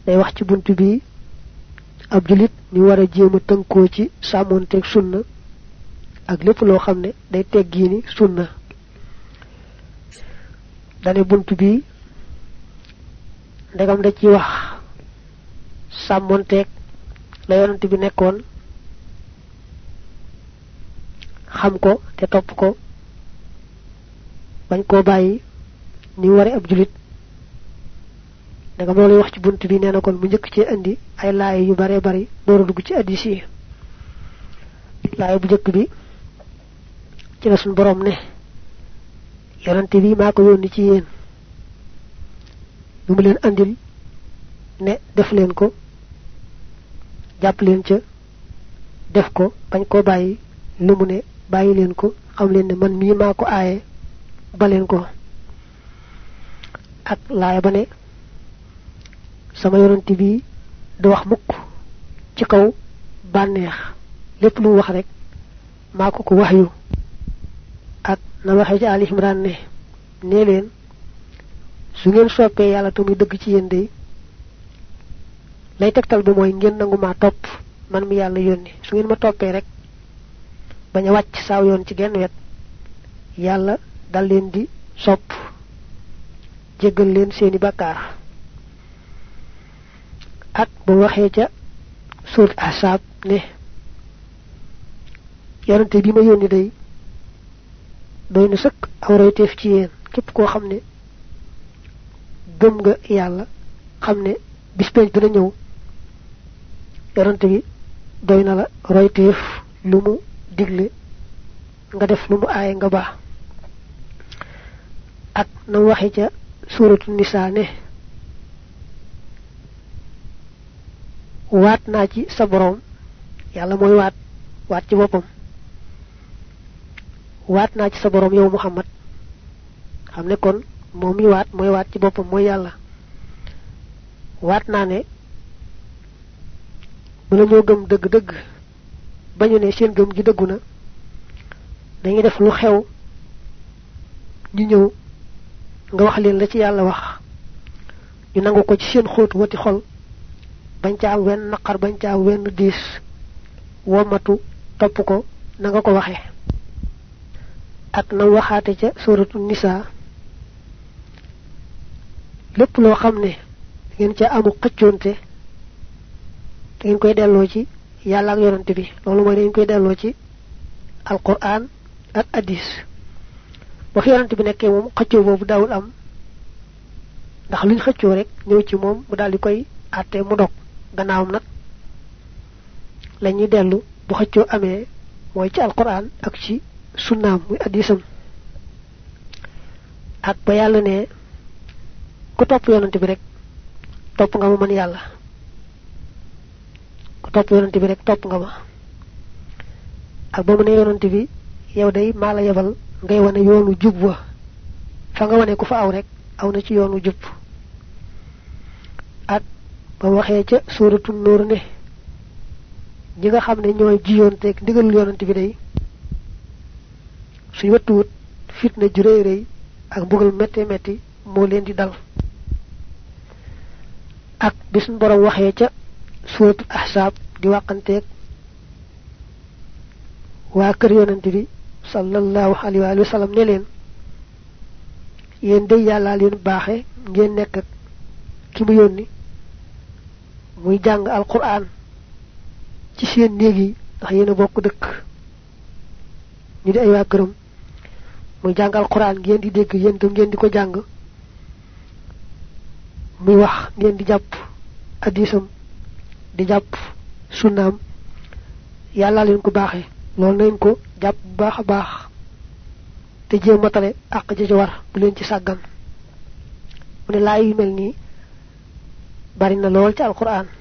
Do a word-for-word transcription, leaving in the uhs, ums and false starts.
day wax ci buntu bi ab julit ni wara jema tanko ci samonté ak sunna ak lepp lo xamné day teggini sunna dané buntu bi ndegam da ci wax samonté la yonent bi nekkon xam ko te top ko bañ ko bayyi ni waré ab julit daga mo lay wax ci buntu bi néna kon mu ñëk ci andi ay laay yu bare bari doora dugg ci hadith yi laay bu jëk bi ci la sun borom ne yonante bi mako yoni ci yeen dum leen andil ne def leen ko japp leen ca def ko bañ ko bayyi lu mu ne bayyi leen ko xam leen ne man mi mako ayé balen ko ak laaya ba ne sama yonenti bi do wax mukk ci kaw banex lepp lu wax rek mako ko wahyu ak na waxe ci ali imran ne ne len su ngeen soppé yalla tamuy deug ci yeen de lay tektal bu moy ngeen nanguma top man mi yalla yoni su ngeen ma topé rek baña wacc saw yoon ci genn wet yalla dal len di sop jéggal len seeni bakkar ak bu waxé ca sourate ahzab ne yonente bi ma yoni day doyna sëkk aw royteef ci yeen képp koo xam ne gëm nga yàlla xam ne bis penc dina ñëw yonente bi doyna la royteef lu mu digle nga def lu mu aaye nga baax ak na waxe ca suratu nisa ne waat naa ci sa borom yàlla mooy waat waat ci boppam waat naa ci sa borom yow muhammad xam ne kon moom mi waat mooy waat ci boppam mooy yàlla waat naa ne bu la ñoo gëm dëgg-dëgg bañu ne seen gëm gi dëggu na dañuy def lu xew ñu ñëw nga wax leen la ci yàlla wax ñu nangu ko ci seen xóot wati xol bañ ca am wenn naqar bañ ca am wenn diis womatu topp ko na nga ko waxe ak na waxaate ca suratu nisa lépp loo xam ne ngeen ca amu xëccoonte ngeen koy delloo ci yàlla ak yonante bi loolu mooy dañ koy delloo ci alquran ak hadith wax yonante bi nekkee moom xëccoo boobu daawul am ndax luñ xëccoo rek ñëw ci moom mu daal di koy àtte mu dog gannaawam nag lañuy dellu bu xëccoo amee mooy ci alquran ak ci sunnaam muy hadisam ak ba yàlla ne ku topp yonante bi rek topp nga ma man yàlla ku topp yonante bi rek topp nga ma ak ba mu ne yonante bi yow day maa la yebal ngay wane yoonu jub wa fa nga wane ku fa aw rek aw na ci yoonu jub ak ba waxee ca suratu nur ne ñi nga xam ne ñooy jiyoonteeg ndigalul yonante bi day suy wattuwut fitna ju rëy rëy ak mbugal metti metti moo leen di dal ak bis borom waxee ca suratu ahzab di waxanteeg waa kër yonante bi sallallahu alayhi wa sallam ne leen yéen day yàlla leen baaxe ngeen nekk ak ki mu yónni muy jàng alquran ci seen néeg yi ndax yéen a bokk dëkk ñu di ay waa këram muy jàng alquran ngeen di dégg yéen tam ngeen di ko jàng muy wax ngeen di jàpp hadisam di jàpp sunnaam yàlla leen ko baaxe loolu nañ ko jàpp bu baax a baax te jéem matale àq ja ci war bu leen ci sàggan mu ne laay yu mel nii bari na lool ci alquran